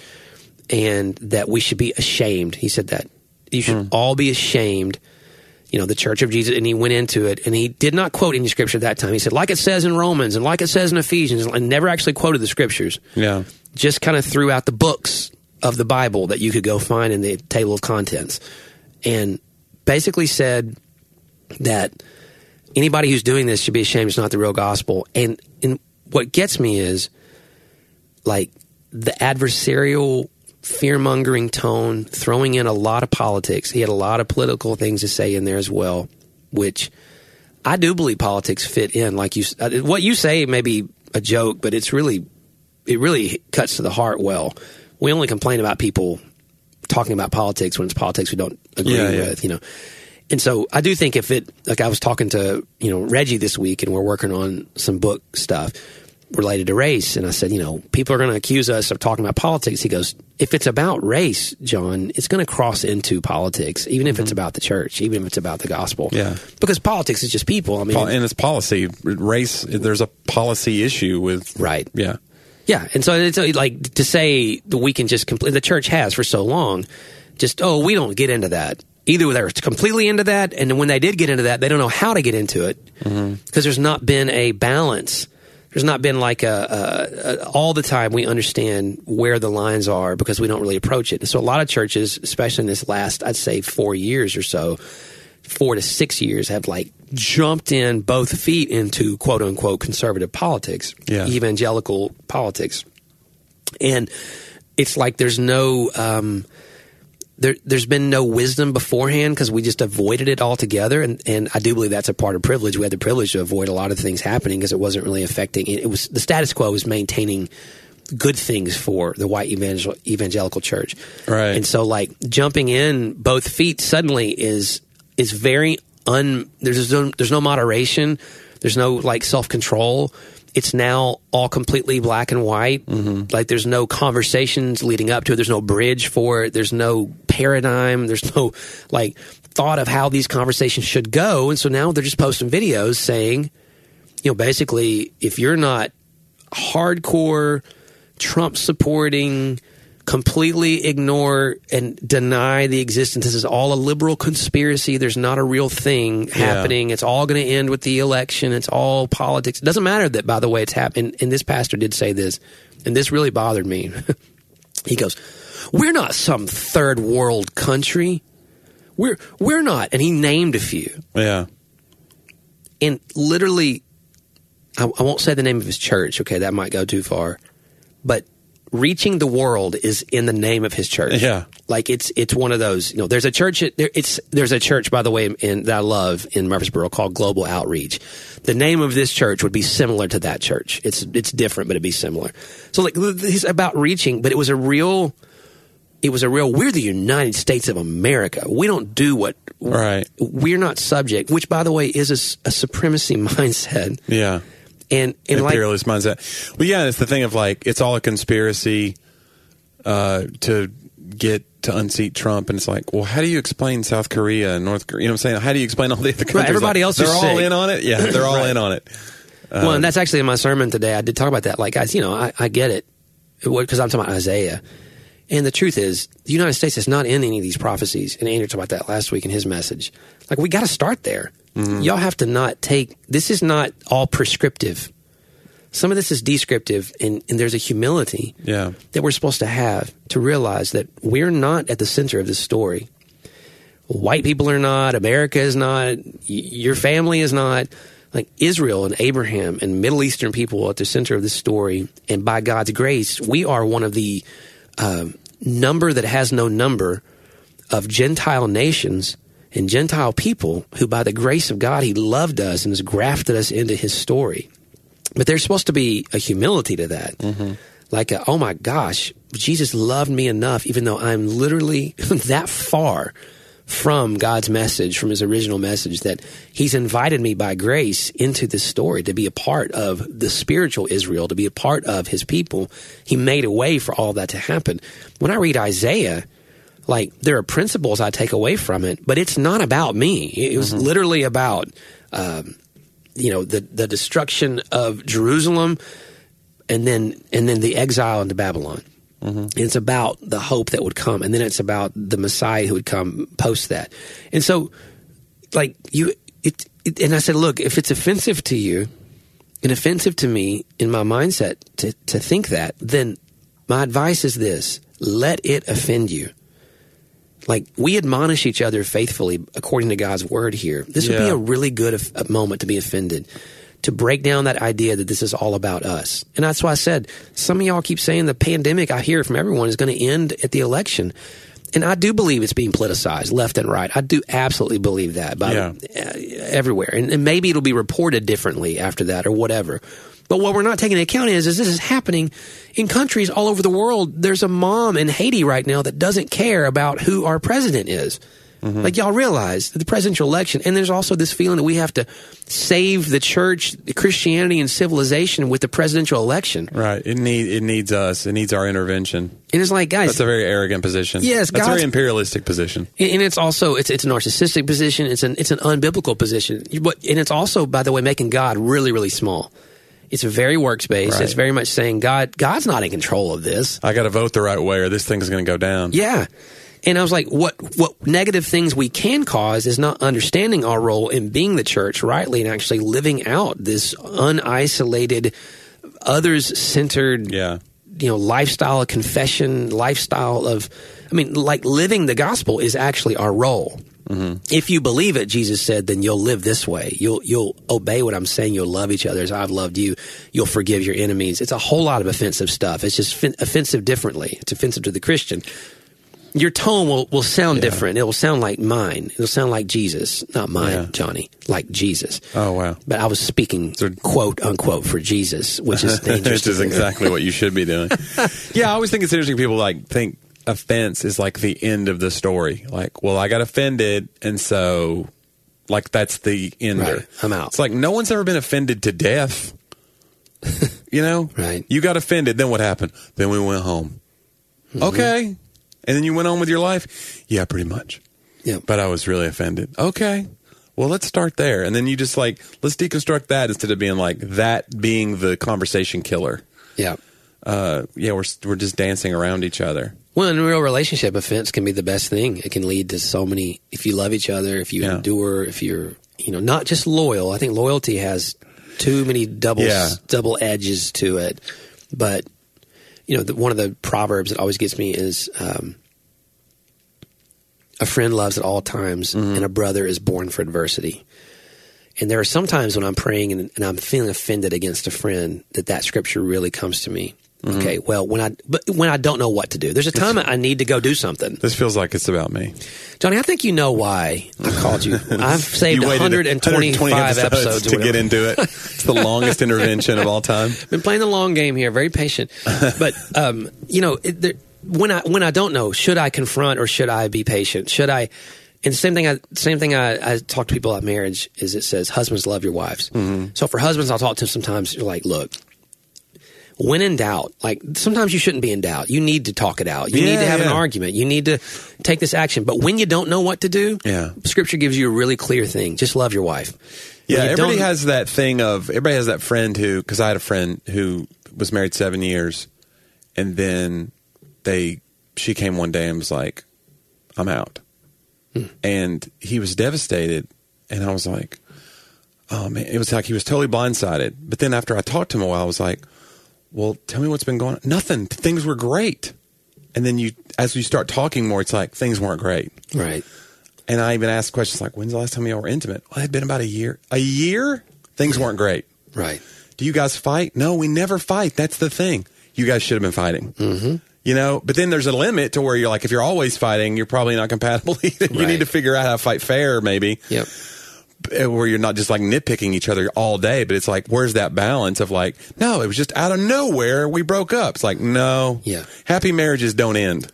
and that we should be ashamed. He said that you should mm. all be ashamed. You know, the Church of Jesus, and he went into it, and he did not quote any scripture at that time. He said, like it says in Romans, and like it says in Ephesians, and never actually quoted the scriptures. Yeah. Just kind of threw out the books of the Bible that you could go find in the table of contents. And basically said that anybody who's doing this should be ashamed. It's not the real gospel. And, and what gets me is, like, the adversarial fear-mongering tone, throwing in a lot of politics. He had a lot of political things to say in there as well, which I do believe politics fit in. Like you, what you say may be a joke, but it's really, it really cuts to the heart well. We only complain about people talking about politics when it's politics we don't agree yeah, yeah. with, you know. and so I do think if it, like I was talking to, you know, Reggie this week, and we're working on some book stuff related to race. And I said, you know, people are going to accuse us of talking about politics. He goes, if it's about race, John, it's going to cross into politics, even if mm-hmm. it's about the church, even if it's about the gospel. Yeah. Because politics is just people. I mean, and it's policy. Race, there's a policy issue with. Right. Yeah. Yeah. And so it's like to say that we can just complete, the church has for so long, just, oh, we don't get into that. Either they're completely into that, and when they did get into that, they don't know how to get into it because mm-hmm. there's not been a balance. There's not been like a, a, a all the time we understand where the lines are because we don't really approach it. And so a lot of churches, especially in this last, I'd say four years or so, four to six years, have like jumped in both feet into quote unquote conservative politics, yeah. evangelical politics. And it's like there's no, um, There, there's been no wisdom beforehand because we just avoided it altogether, and, and I do believe that's a part of privilege. We had the privilege to avoid a lot of things happening because it wasn't really affecting. It was the status quo was maintaining good things for the white evangel, evangelical church, right? And so, like jumping in both feet suddenly is is very un. There's no there's no moderation. There's no like self control. It's now all completely black and white. Mm-hmm. Like there's no conversations leading up to it. There's no bridge for it. There's no paradigm. There's no like thought of how these conversations should go. And so now they're just posting videos saying, you know, basically, if you're not hardcore Trump supporting, completely ignore and deny the existence. This is all a liberal conspiracy. There's not a real thing happening. Yeah. It's all going to end with the election. It's all politics. It doesn't matter that, by the way, it's happening. And this pastor did say this, and this really bothered me. He goes, we're not some third world country. We're, we're not. And he named a few. Yeah. And literally, I, I won't say the name of his church. Okay, that might go too far. But reaching the world is in the name of his church. Yeah, like it's it's one of those. You know, there's a church. There, it's there's a church, by the way, in, that I love in Murfreesboro called Global Outreach. The name of this church would be similar to that church. It's it's different, but it'd be similar. So like it's about reaching, but it was a real. It was a real. We're the United States of America. We don't do what. Right. We're not subject. Which, by the way, is a, a supremacy mindset. Yeah. And, and imperialist like, mindset. Well, yeah, it's the thing of like it's all a conspiracy uh, to get to unseat Trump, and it's like, well, how do you explain South Korea and North Korea? You know what I'm saying? How do you explain all the other countries? Right, everybody like, else they're is all sick. in on it. Yeah, they're all right. in on it. Um, well, and that's actually in my sermon today. I did talk about that. Like, guys, you know, I, I get it because I'm talking about Isaiah. And the truth is, the United States is not in any of these prophecies. And Andrew talked about that last week in his message. Like, we got to start there. Mm-hmm. Y'all have to not take – this is not all prescriptive. Some of this is descriptive, and, and there's a humility yeah. that we're supposed to have to realize that we're not at the center of this story. White people are not. America is not. Y- your family is not. Like Israel and Abraham and Middle Eastern people are at the center of this story. And by God's grace, we are one of the uh, number that has no number of Gentile nations and Gentile people who, by the grace of God, He loved us and has grafted us into His story. But there's supposed to be a humility to that. Mm-hmm. Like, a, oh my gosh, Jesus loved me enough, even though I'm literally that far from God's message, from His original message, that He's invited me by grace into this story to be a part of the spiritual Israel, to be a part of His people. He made a way for all that to happen. When I read Isaiah, like, there are principles I take away from it, but it's not about me. It was mm-hmm. literally about... Um, you know, the, the destruction of Jerusalem and then and then the exile into Babylon. Mm-hmm. And it's about the hope that would come. And then it's about the Messiah who would come post that. And so, like, you, it, it and I said, look, if it's offensive to you and offensive to me in my mindset to, to think that, then my advice is this: let it offend you. Like, we admonish each other faithfully according to God's word here. This would yeah. be a really good af- a moment to be offended, to break down that idea that this is all about us. And that's why I said, some of y'all keep saying the pandemic, I hear from everyone, is going to end at the election. And I do believe it's being politicized left and right. I do absolutely believe that by yeah. uh, everywhere. And, and maybe it'll be reported differently after that or whatever. But what we're not taking into account is, is this is happening in countries all over the world. There's a mom in Haiti right now that doesn't care about who our president is Mm-hmm. Like, y'all realize the presidential election, and there's also this feeling that we have to save the church, Christianity, and civilization with the presidential election. Right. It need it needs us. It needs our intervention. And it's like, guys, that's a very arrogant position. Yes, that's God's, a very imperialistic position. And it's also it's it's a narcissistic position. It's an it's an unbiblical position. But and it's also, by the way, making God really really small. It's very works based. Right. It's very much saying God God's not in control of this. I got to vote the right way, or this thing's going to go down. Yeah. And I was like, what what negative things we can cause is not understanding our role in being the church rightly and actually living out this unisolated, others-centered, yeah. you know, lifestyle of confession, lifestyle of, I mean, like living the gospel is actually our role. Mm-hmm. If you believe it, Jesus said, then you'll live this way. You'll you'll obey what I'm saying. You'll love each other as I've loved you. You'll forgive your enemies. It's a whole lot of offensive stuff. It's just fin- offensive differently. It's offensive to the Christian. Your tone will, will sound yeah. different. It will sound like mine. It'll sound like Jesus. Not mine, yeah. Johnny. Like Jesus. Oh, wow. But I was speaking, so, quote, unquote, for Jesus, which is dangerous. Which is exactly what you should be doing. Yeah, I always think it's interesting. People like think offense is like the end of the story. Like, well, I got offended, and so, like, that's the ender. Right. I'm out. It's like no one's ever been offended to death. You know? Right. You got offended. Then what happened? Then we went home. Mm-hmm. Okay. And then you went on with your life? Yeah, pretty much. Yeah. But I was really offended. Okay. Well, let's start there. And then you just like, let's deconstruct that instead of being like that being the conversation killer. Yeah. Uh, yeah, we're we're just dancing around each other. Well, in a real relationship, offense can be the best thing. It can lead to so many, if you love each other, if you yeah. endure, if you're, you know, not just loyal. I think loyalty has too many double, yeah. double edges to it. But you know, the, one of the proverbs that always gets me is um, a friend loves at all times, mm-hmm. and a brother is born for adversity. And there are some times when I'm praying and, and I'm feeling offended against a friend that that scripture really comes to me. Mm-hmm. Okay, well, when I but when I don't know what to do, there's a time I need to go do something. This feels like it's about me, Johnny. I think you know why I called you. I've saved one hundred twenty-five episodes, episodes to get into it. It's the longest intervention of all time. Been playing the long game here, very patient. But um, you know, it, there, when I when I don't know, should I confront or should I be patient? Should I? And the same thing. I same thing. I, I talk to people about marriage. Is it says husbands love your wives. Mm-hmm. So for husbands, I'll talk to them sometimes. You're like, look. When in doubt, like sometimes you shouldn't be in doubt. You need to talk it out. You yeah, need to have yeah. an argument. You need to take this action. But when you don't know what to do, yeah. Scripture gives you a really clear thing. Just love your wife. When yeah, you everybody has that thing of, everybody has that friend who, because I had a friend who was married seven years, and then they, she came one day and was like, I'm out. Hmm. And he was devastated. And I was like, oh man, it was like he was totally blindsided. But then after I talked to him a while, I was like, well, tell me what's been going on. Nothing. Things were great. And then you, as you start talking more, it's like things weren't great. Right. And I even asked questions like, when's the last time y'all were intimate? Well, it had been about a year. A year? Things weren't great. Right. Do you guys fight? No, we never fight. That's the thing. You guys should have been fighting. Mm-hmm. You know, but then there's a limit to where you're like, if you're always fighting, you're probably not compatible either. You right. need to figure out how to fight fair, maybe. Yep. Where you're not just like nitpicking each other all day, but it's like, where's that balance of like, no, it was just out of nowhere we broke up. It's like, no, yeah, happy marriages don't end,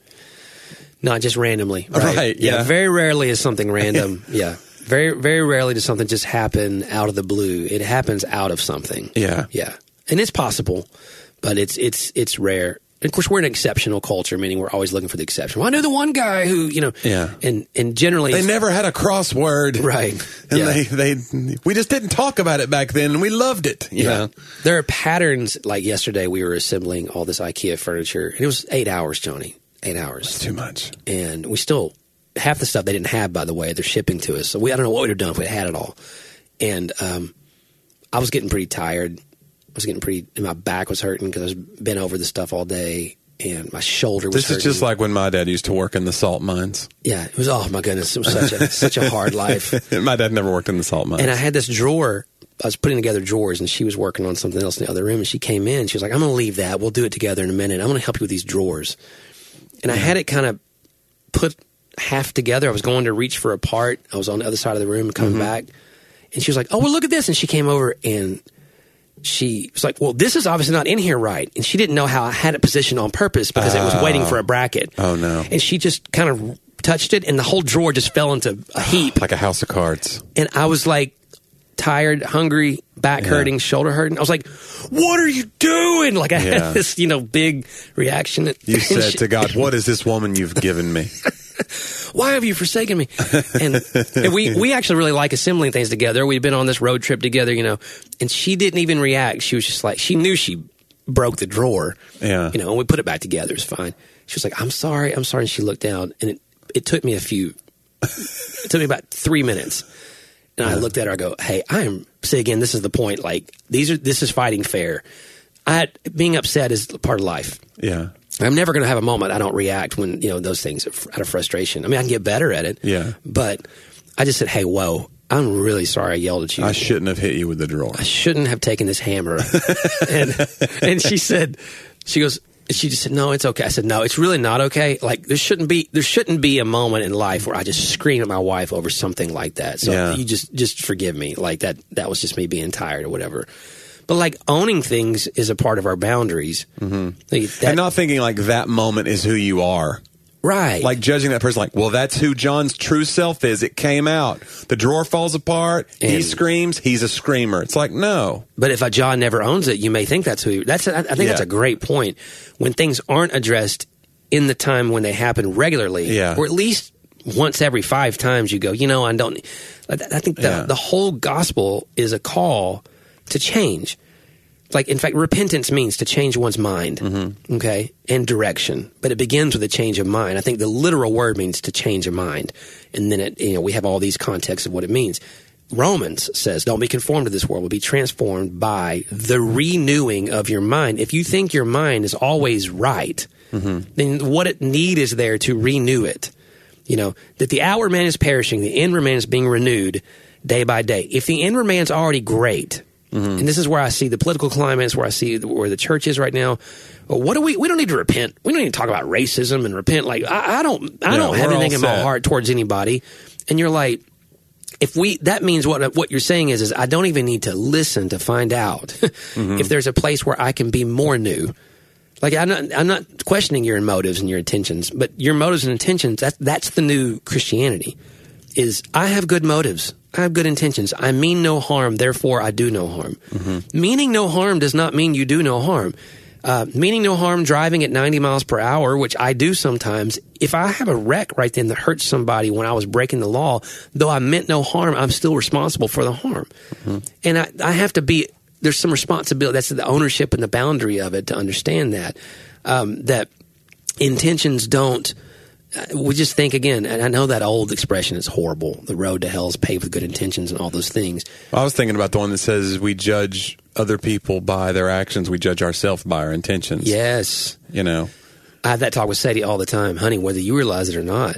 not just randomly, right? right yeah. yeah, very rarely is something random. yeah, very very rarely does something just happen out of the blue. It happens out of something. Yeah, yeah, and it's possible, but it's it's it's rare. And of course, we're an exceptional culture, meaning we're always looking for the exception. Well, I knew the one guy who, you know, yeah. and, and generally... They never had a crossword. Right. And yeah. they, they, we just didn't talk about it back then, and we loved it. You yeah. know? There are patterns, like yesterday we were assembling all this IKEA furniture, and it was eight hours, Johnny. Eight hours. That's too much. And we still, half the stuff they didn't have, by the way, they're shipping to us. So we, I don't know what we would have done if we had it all. And um, I was getting pretty tired. I was getting pretty, and my back was hurting because I was bent over the stuff all day. And my shoulder was This hurting. is just like when my dad used to work in the salt mines. Yeah, it was, oh my goodness, it was such a such a hard life. My dad never worked in the salt mines. And I had this drawer, I was putting together drawers, and she was working on something else in the other room, and she came in, she was like, I'm going to leave that, we'll do it together in a minute, I'm going to help you with these drawers. And I had it kind of put half together. I was going to reach for a part, I was on the other side of the room, coming mm-hmm. back, and she was like, oh, well, look at this, and she came over, and she was like, well, this is obviously not in here right. And she didn't know how I had it positioned on purpose because uh, it was waiting for a bracket. Oh, no. And she just kind of touched it, and the whole drawer just fell into a heap. Like a house of cards. And I was like, tired, hungry, back Yeah. hurting, shoulder hurting. I was like, what are you doing? Like I Yeah. had this, you know, big reaction. You said she, to God, what is this woman you've given me? why have you forsaken me? And, and we, we actually really like assembling things together. We'd been on this road trip together, you know, and she didn't even react. She was just like, she knew she broke the drawer. Yeah. You know, and we put it back together. It's fine. She was like, I'm sorry, I'm sorry. And she looked down, and it, it took me a few, it took me about three minutes. And I looked at her, I go, hey, I am, say again, this is the point, like, these are, this is fighting fair. I, being upset is part of life. Yeah. I'm never going to have a moment I don't react when, you know, those things out of frustration. I mean, I can get better at it. Yeah. But I just said, hey, whoa, I'm really sorry I yelled at you. I shouldn't have hit you with the drawer. I shouldn't have taken this hammer. and and she said, she goes, she just said, no, it's okay. I said, no, it's really not okay. Like there shouldn't be, there shouldn't be a moment in life where I just scream at my wife over something like that. So Yeah. you just, just forgive me. Like that, that was just me being tired or whatever. But like owning things is a part of our boundaries. Mm-hmm. Like that, And not thinking like that moment is who you are. right. Like judging that person like, well, that's who John's true self is. It came out. The drawer falls apart. he And- screams. He's a screamer. It's like, no. But if a John never owns it, you may think that's who he, that's, I I think Yeah. that's a great point. When things aren't addressed in the time when they happen regularly, Yeah. or at least once every five times you go, you know, I don't, I I think the, Yeah. the whole gospel is a call to change. Like, in fact, repentance means to change one's mind, Mm-hmm. okay, and direction. But it begins with a change of mind. I think the literal word means to change a mind. And then, it, you know, we have all these contexts of what it means. Romans says, don't be conformed to this world, but be transformed by the renewing of your mind. If you think your mind is always right, Mm-hmm. then what it need is there to renew it. You know, that the outward man is perishing, the inward man is being renewed day by day. If the inward man's already great, Mm-hmm. and this is where I see the political climate, where I see where the church is right now. Well, what do we? We don't need to repent. We don't need to talk about racism and repent. Like I, I don't, I Yeah, don't have we're all anything in my set. heart towards anybody. And you're like, if we, that means what what you're saying is, is I don't even need to listen to find out Mm-hmm. if there's a place where I can be more new. Like I'm not, I'm not questioning your motives and your intentions, but your motives and intentions, that's, that's the new Christianity, is I have good motives. I have good intentions. I mean no harm, therefore I do no harm. Mm-hmm. Meaning no harm does not mean you do no harm. Uh, meaning no harm driving at ninety miles per hour, which I do sometimes. If I have a wreck right then that hurts somebody when I was breaking the law, though I meant no harm, I'm still responsible for the harm. Mm-hmm. And I, I have to be, there's some responsibility. That's the ownership and the boundary of it to understand that, um, that intentions don't, uh, we just think again, and I know that old expression is horrible. The road to hell is paved with good intentions and all those things. I was thinking about the one that says we judge other people by their actions. We judge ourselves by our intentions. Yes. You know, I have that talk with Sadie all the time. Honey, whether you realize it or not,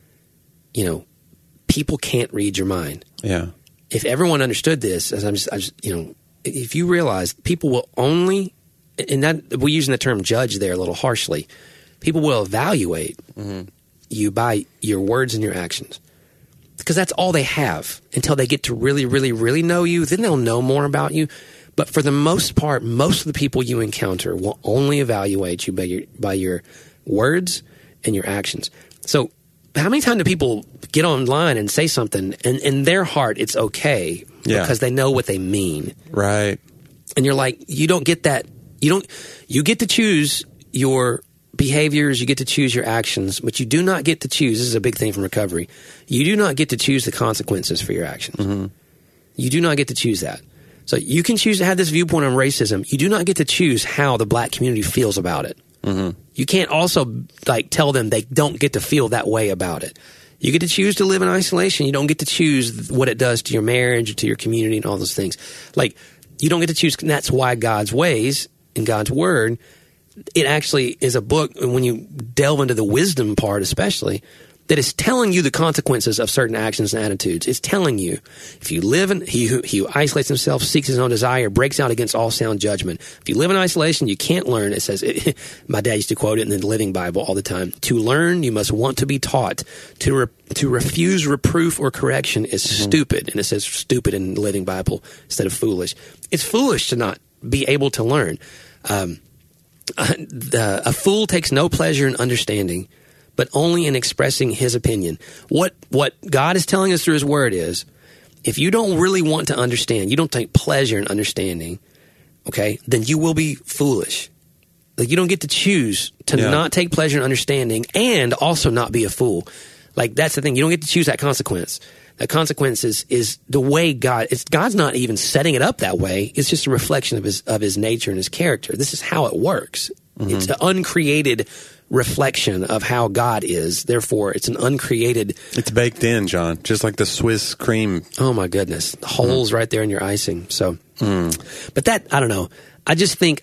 you know, people can't read your mind. yeah. If everyone understood this, as I'm just, I just, you know, if you realize people will only, and that we're using the term judge there a little harshly, people will evaluate mm-hmm. you by your words and your actions. Because that's all they have until they get to really, really, really know you. Then they'll know more about you. But for the most part, most of the people you encounter will only evaluate you by your, by your words and your actions. So how many times do people get online and say something and in their heart it's okay Yeah. because they know what they mean? Right. And you're like, you don't get that. You don't, you get to choose your behaviors, you get to choose your actions, but you do not get to choose. This is a big thing from recovery. You do not get to choose the consequences for your actions. Mm-hmm. You do not get to choose that. So you can choose to have this viewpoint on racism. You do not get to choose how the black community feels about it. Mm-hmm. You can't also like tell them they don't get to feel that way about it. You get to choose to live in isolation. You don't get to choose what it does to your marriage or to your community and all those things. Like you don't get to choose. And that's why God's ways and God's word, it actually is a book, and when you delve into the wisdom part especially, that is telling you the consequences of certain actions and attitudes. It's telling you, if you live in, he who, he who isolates himself, seeks his own desire, breaks out against all sound judgment. If you live in isolation, you can't learn. It says, it, my dad used to quote it in the Living Bible all the time. To learn, you must want to be taught. To re, to refuse reproof or correction is mm-hmm. stupid. And it says stupid in the Living Bible instead of foolish. It's foolish to not be able to learn. Um, Uh, the, a fool takes no pleasure in understanding, but only in expressing his opinion. What what God is telling us through his word is, if you don't really want to understand, you don't take pleasure in understanding, okay, then you will be foolish. Like, you don't get to choose to Yeah. not take pleasure in understanding and also not be a fool. Like, that's the thing. You don't get to choose that consequence. The consequence is, is the way God, it's, God's not even setting it up that way. It's just a reflection of his, of his nature and his character. This is how it works. Mm-hmm. It's an uncreated reflection of how God is. Therefore, it's an uncreated. It's baked in, John, just like the Swiss cream. Oh my goodness. The holes mm. right there in your icing. So, mm. but that, I don't know. I just think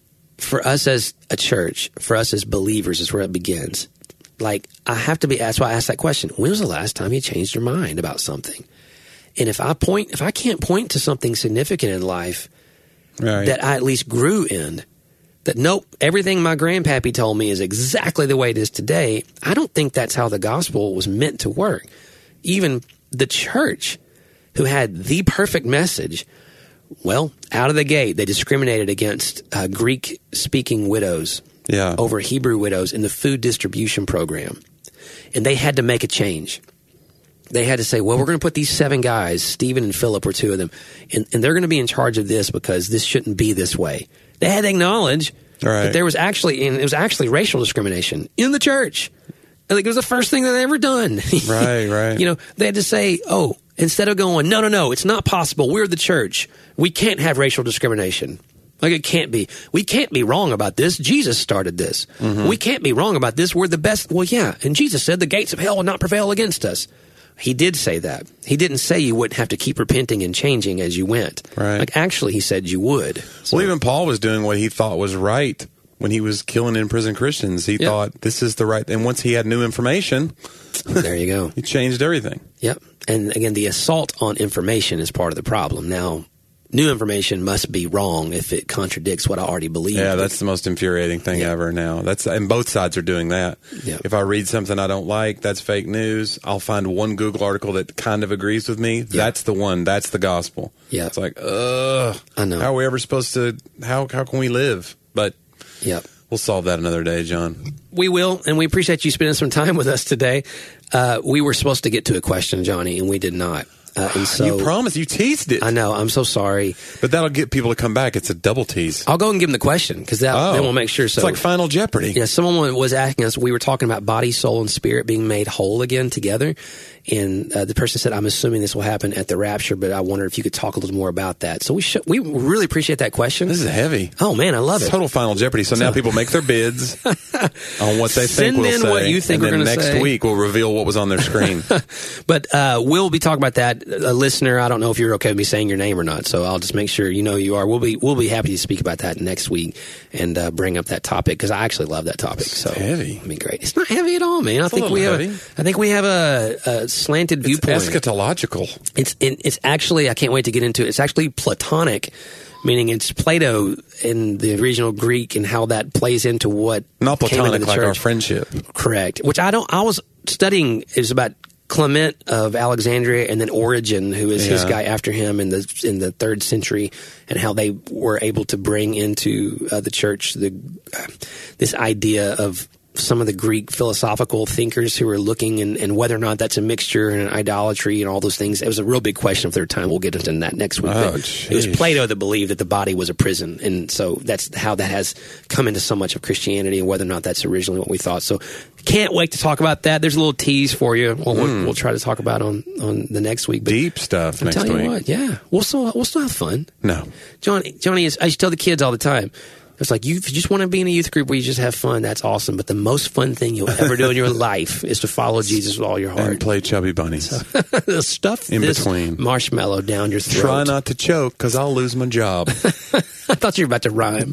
for us as a church, for us as believers is where it begins. Like, I have to be, that's why I asked that question. When was the last time you changed your mind about something? And if I point, if I can't point to something significant in life right. that I at least grew in, that nope, everything my grandpappy told me is exactly the way it is today, I don't think that's how the gospel was meant to work. Even the church, who had the perfect message, well, out of the gate, they discriminated against uh, Greek-speaking widows. Yeah. Over Hebrew widows in the food distribution program. And they had to make a change. They had to say, well, we're going to put these seven guys, Stephen and Philip were two of them, and, and they're going to be in charge of this because this shouldn't be this way. They had to acknowledge right. that there was actually, and it was actually racial discrimination in the church. Like, it was the first thing that they ever done. Right, right. You know, they had to say, oh, instead of going, no, no, no, it's not possible. We're the church. We can't have racial discrimination. Like, it can't be. We can't be wrong about this. Jesus started this. Mm-hmm. We can't be wrong about this. We're the best. Well, yeah. And Jesus said the gates of hell will not prevail against us. He did say that. He didn't say you wouldn't have to keep repenting and changing as you went. Right. Like, actually, he said you would. So, well, even Paul was doing what he thought was right when he was killing in prison Christians. He yep. thought this is the right. And once he had new information, there you go. He changed everything. Yep. And again, the assault on information is part of the problem. Now, new information must be wrong if it contradicts what I already believe. Yeah, that's the most infuriating thing yeah. ever now. That's and both sides are doing that. Yeah. If I read something I don't like, that's fake news. I'll find one Google article that kind of agrees with me. Yeah. That's the one. That's the gospel. Yeah. It's like, ugh. I know. How are we ever supposed to, how, how can we live? But yep. we'll solve that another day, John. We will, and we appreciate you spending some time with us today. Uh, we were supposed to get to a question, Johnny, and we did not. Uh, and so, you promised. You teased it. I know. I'm so sorry. But that'll get people to come back. It's a double tease. I'll go and give them the question because that oh, then we'll make sure. So it's like Final Jeopardy. Yeah, someone was asking us. We were talking about body, soul, and spirit being made whole again together, and uh, the person said, "I'm assuming this will happen at the rapture, but I wonder if you could talk a little more about that." So we should. We really appreciate that question. This is heavy. Oh man, I love it's it. Total Final Jeopardy. So, so now people make their bids on what they Send think we'll in say. what you think and we're then going to next say. week we'll reveal what was on their screen. But uh, we'll be talking about that. A listener, I don't know if you're okay with me saying your name or not, so I'll just make sure you know you are. We'll be we'll be happy to speak about that next week and uh, bring up that topic because I actually love that topic. It's so heavy. I mean, great. It's not heavy at all, man. It's I think we have. heavy. A, I think we have a, a slanted viewpoint. It's eschatological. It's it, it's actually. I can't wait to get into it. It's actually Platonic. Meaning it's Plato in the original Greek and how that plays into what not came into platonic the like church. our friendship. Correct. Which I don't. I was studying. It was about Clement of Alexandria and then Origen, who is yeah. his guy after him in the in the third century, and how they were able to bring into uh, the church the uh, this idea of some of the Greek philosophical thinkers who were looking and, and whether or not that's a mixture and an idolatry and all those things. It was a real big question of their time. We'll get into that next week. Oh, it was Plato that believed that the body was a prison. And so that's how that has come into so much of Christianity and whether or not that's originally what we thought. So can't wait to talk about that. There's a little tease for you. We'll, mm. we'll try to talk about on, on the next week. But deep stuff I'll next tell you week. What, yeah. We'll still, we'll still have fun. No. Johnny, Johnny is, I used to tell the kids all the time, it's like, you, if you just want to be in a youth group where you just have fun, that's awesome. But the most fun thing you'll ever do in your life is to follow Jesus with all your heart. And play Chubby Bunnies. So, stuff in this between. Marshmallow down your throat. Try not to choke because I'll lose my job. I thought you were about to rhyme.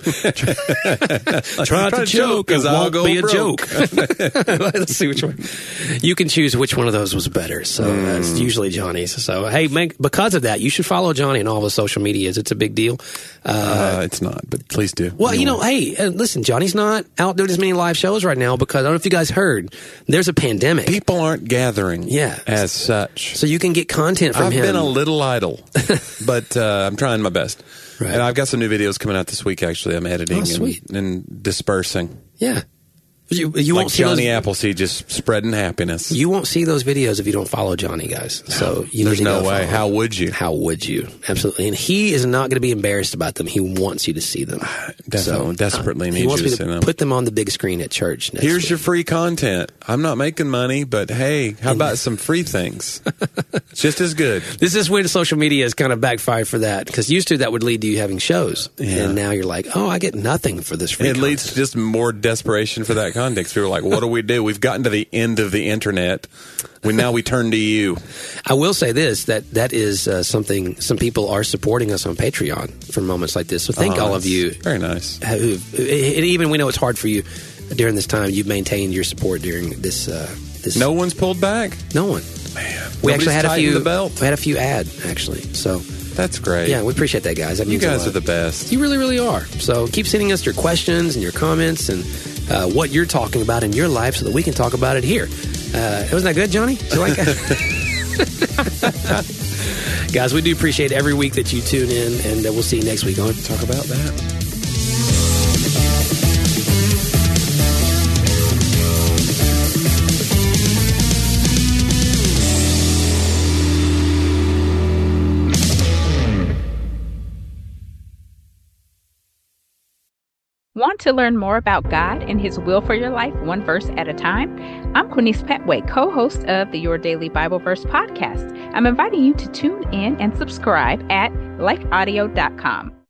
Try not to choke because I'll go be a broke. joke. Let's see which one. You can choose which one of those was better. So mm. uh, it's usually Johnny's. So, hey, make, because of that, you should follow Johnny on all the social medias. It's a big deal. Uh, uh, it's not, but please do. Well, you know, hey, uh, listen, Johnny's not out doing as many live shows right now because I don't know if you guys heard, there's a pandemic. People aren't gathering yeah. as such. So you can get content from I've him. I've been a little idle, but uh, I'm trying my best. Right. And I've got some new videos coming out this week, actually. I'm editing oh, sweet. and, and dispersing. Yeah. You, you like won't see Johnny those, Appleseed just spreading happiness. You won't see those videos if you don't follow Johnny, guys. So you There's need to no go way. follow How him. would you? How would you? Absolutely. And he is not going to be embarrassed about them. He wants you to see them. Definitely, so, desperately uh, need he wants you to me see to them. put them on the big screen at church. Next Here's week. your free content. I'm not making money, but hey, how about some free things? Just as good. This is when social media has kind of backfired for that, because used to that would lead to you having shows, Yeah. and now you're like, oh, I get nothing for this free. It content. leads to just more desperation for that context. People are like, what do we do? We've gotten to the end of the internet. We now we turn to you. I will say this, that that is uh, something, some people are supporting us on Patreon for moments like this. So thank Oh, all of that's you. Very nice. Who, and even we know it's hard for you during this time, you've maintained your support during this. Uh, this No one's pulled back? no one. Man. We Nobody's actually had a tightened few. the belt. We had a few ad actually. So That's great. yeah, we appreciate that, guys. That You means a guys lot. are the best. You really, really are. So keep sending us your questions and your comments and uh, what you're talking about in your life so that we can talk about it here. Uh, wasn't that good, Johnny? Do you like that? Guys, we do appreciate every week that you tune in, and uh, we'll see you next week on Talk about that. Want to learn more about God and His will for your life, one verse at a time? I'm Quinice Petway, co-host of the Your Daily Bible Verse podcast. I'm inviting you to tune in and subscribe at life audio dot com.